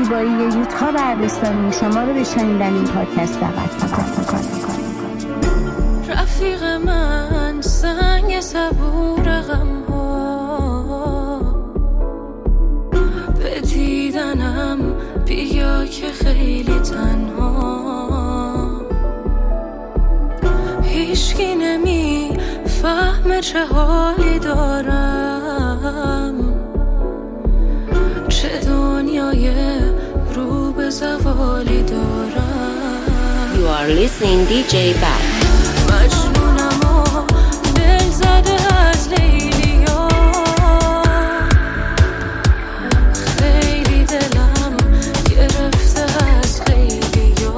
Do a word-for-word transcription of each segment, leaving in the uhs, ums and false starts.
زیبایی یوتها بردستانی شما رو به شنیدن این پادکست دعوت می‌کنم. رفیق من سنگ صبور غم‌ها به دیدنم بیا که خیلی تنها، هیچکی نمی فهم چه حالی دارم، چه دنیای رو به زوالی دارم. You are listening دی جی Bad. مجنونم و دل زده از لیلیا، خیلی دلم گرفته از خیلیا،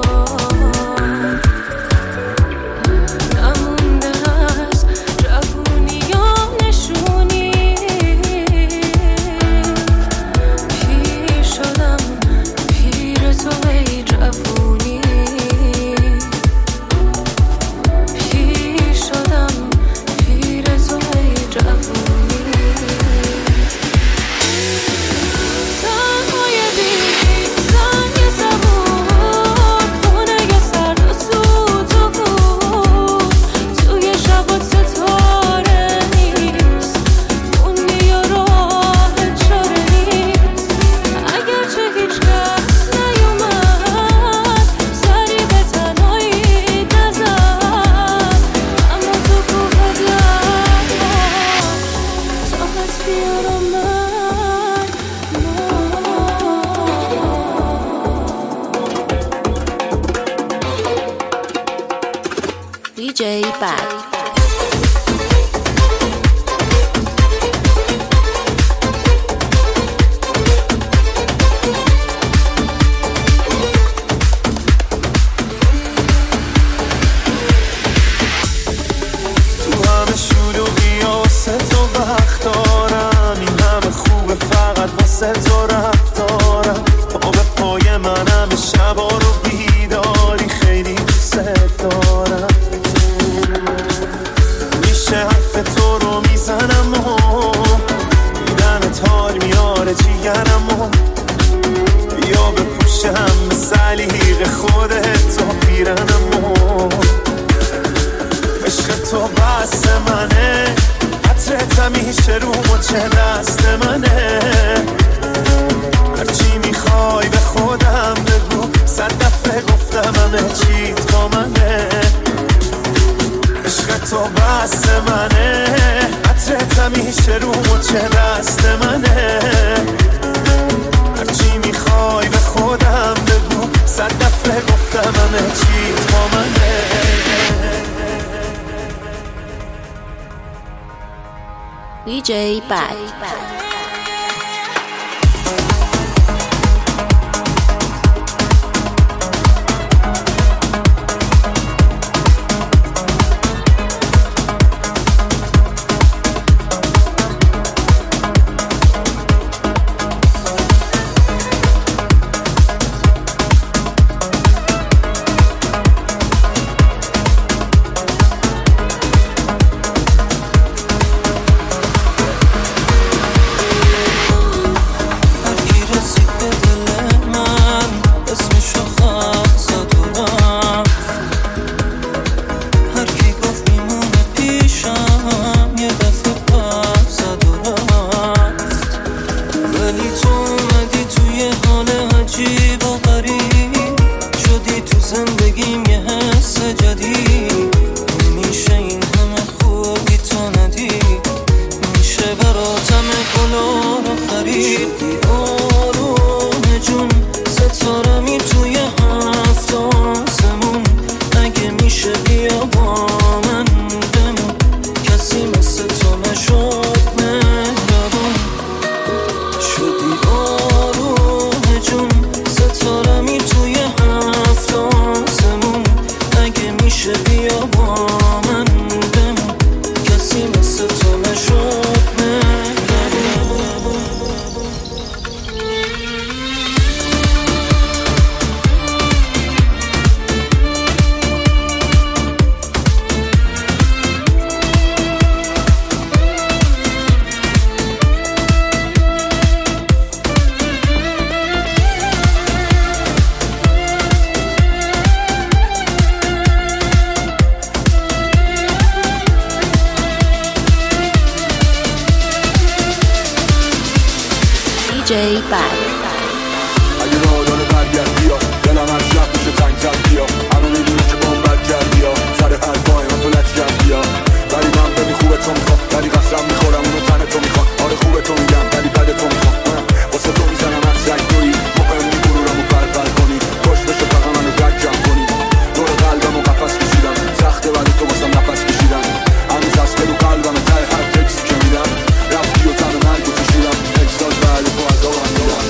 نمونده از جوونیام نشونی، پیر شدم پیر تو ای جوونی، پیر شدم پیر تو ای جوونی. تنهای بی زنگ زبون خونه ی سرد و سوت و بود، توی شبات ستاره نیست، موندی و راه چاره نیست، اگرچه هیچ کس نیومد سری به تنهایی نزد، اما تو کوه دلم طاقت بیارم من دی جی Bad. تو همه شلوغی واسه تو وقت دارم، این همه خوبه فقط واسه تو رفتارم، پا به پای منم شبا رو بیداری، خیلی دوست دارم، میشه حرف تو رو میزنم و دیدنت حال میاره جیگرم و یا بپوشم به سلیق خودت تا پیرنم و عشق تو بس منه، عطرت همیشه رو مچه دست منه، هرچی میخوای به خودم بگو، صد دفعه گفتم همه چی تو منه، عشق تو بس منه، عطرت همیشه رو مچه دست منه، هرچی میخوای به خودم بگو، صد دفعه گفتم همه چی تو منه. دی جی Bad. دی جی بد. اگه راه داره برگرد بیا، دلم هر شب میشه تنگ تنگ بیا، همه میدونه که با بد کردی ها، سر هر پای من تو لچ کرد بیا. ولی من ببین خوبه تو میخوام، ولی قسم میخورم اونو تن تو میخوام. آره خوبه تو میگم ولی بد تو میخوام، واسه تو میزنم هر سگ تویی، مهمی گرورمو پر پر کنی، خوش بشه فقط منو درک جمع کنی. دور قلبمو قفس کشیدم، سخته ولی تو واسم نفس کشیدم. هنوز هست بلو قلبم ته هر تکسی که میدم، رفتی و تن مرگو کشیدم. اکساز بعد تو عذاب هم میدم.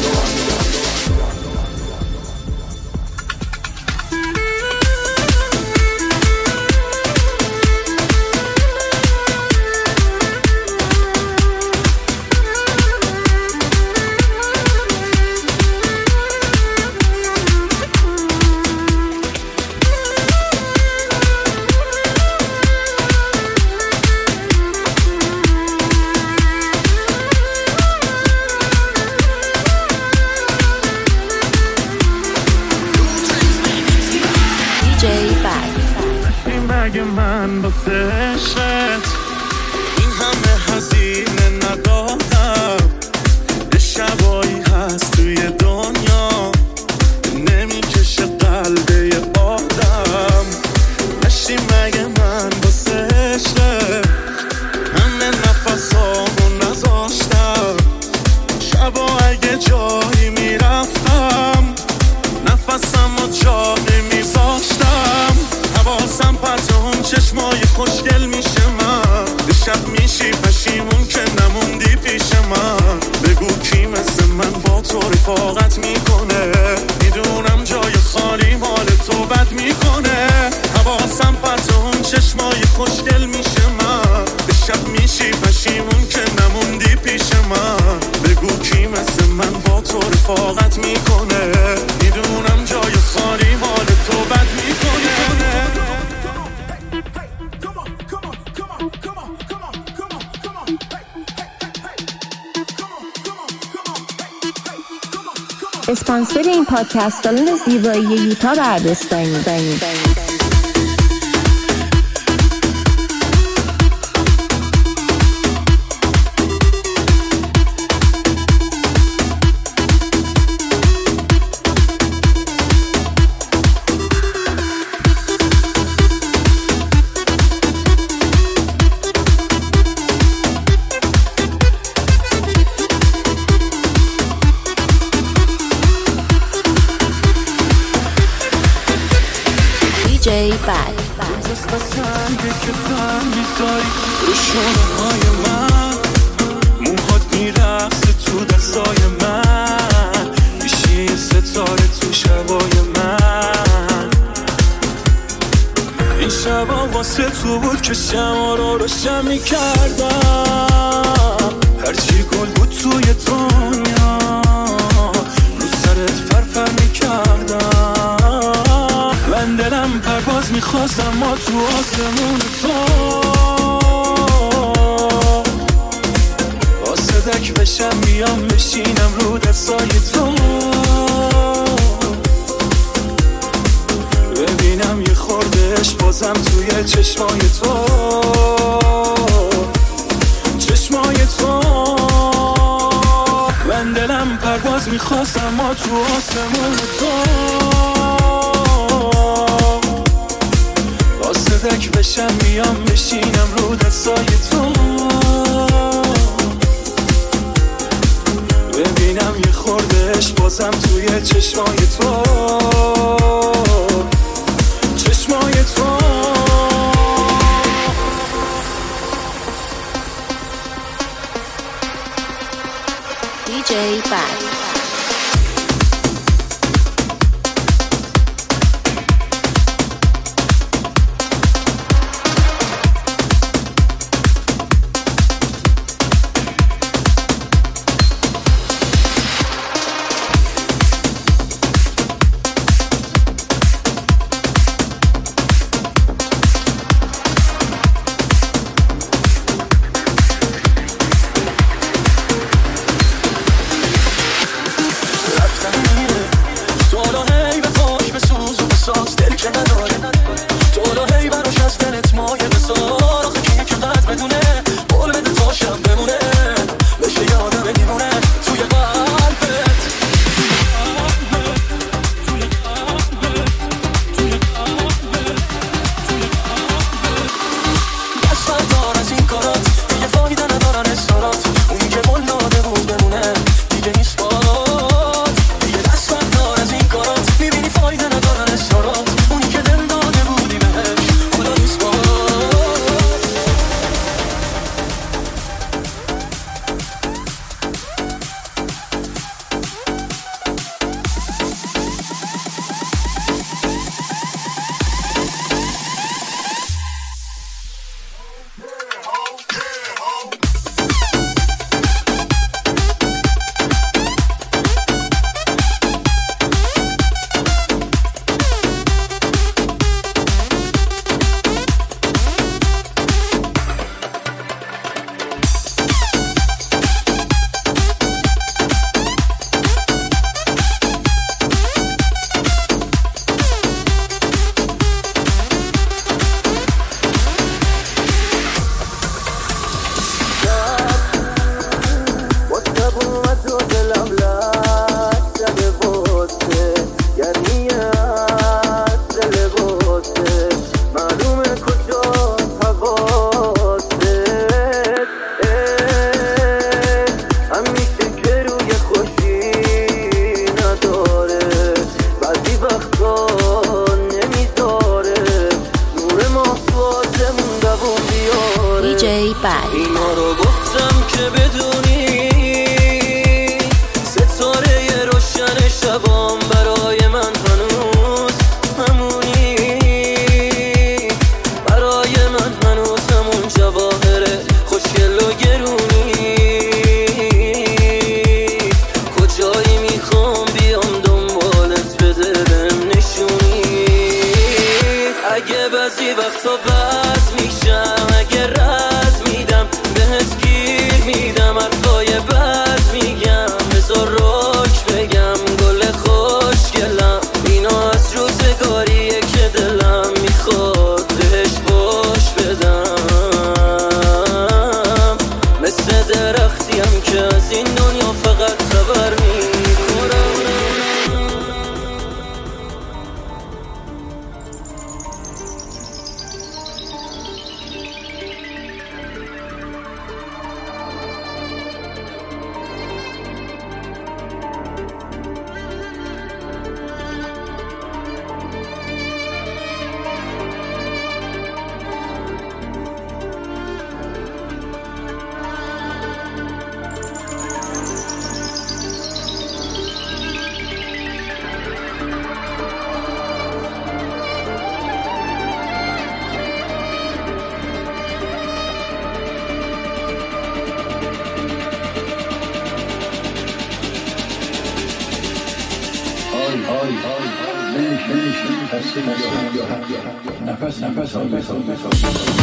مگه من با عشقت این همه هزینه ندادم. یه شبایی هست توی دنیا نمیکشه قلب یه آدم. نشی مگه من با عشقت همه نفسامو نذاشتم. شبا اگه جایی میرفتم نفسمو جا نمیذاشتم. حواسم پرت اون چشمای خوشگل میشه من. به شب میشی پشیمون که نموندی پیش من. بگو کی مثل من با تو رفاقت میکنه. میدونم جای خالی مال تو بد میکنه. حواسم پرت اون چشمای خوشگل میشه من. به شب میشی پشیمون که نموندی پیش من. بگو کی مثل من با تو رفاقت میکنه. میدونم جای خالی مال تو بد میکنه. اسپانسر این پادکست سالن زیبایی یوتا بردستانی. دی جی بد. قسنگه که فهم می‌ذاری رو شونه های من. موهات میرقصه تو دستای من. میشی یه ستاره تو شبای من. این شبا واسه تو بود که شما رو روشن میکردم. هرچی گل بود توی دنیا رو سرت فرفر میکردم. من دلم پرواز میخواستم ما تو آسمون تو. واسدک بشم بیام بشینم رو دستای تو. ببینم یه خوردهش بازم توی چشمای تو. چشمای تو. من دلم پرواز میخواستم ما تو آسمون تو. واسدک بشم بیام بشینم رو دستای تو. ببینم یه خوردهش بازم توی چشمای تو. چشمای تو. دی جی بد. دی جی بد. اینا رو گفتم که بدونی ستاره روشن شبام برای من هنوز همونی، برای من هنوز همون جواهر خوشگل و گرونی. کجایی میخوام بیام دنبالت بده بهم نشونی. اگه بعضی وقتا بد میشم، اگه رد میدم بهت گیر میدم، حرفای بد میگم بذار روش بگم گل خوشگلم. اینا از روزگاریه که دلم میخواد بهش باش بدم. مثل درختیم که از این دنیا فقط خبر میخورم. نفس نفس نفس